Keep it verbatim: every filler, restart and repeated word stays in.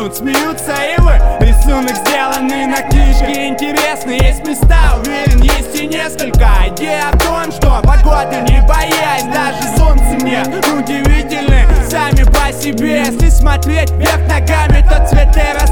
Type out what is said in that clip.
тут смеются и вы. Рисунок сделанный на книжке, интересный. Есть места, уверен, есть и несколько. Идея в том, что погода не боясь, даже солнце мне удивительны сами по себе. Если смотреть вверх ногами, то цветы растут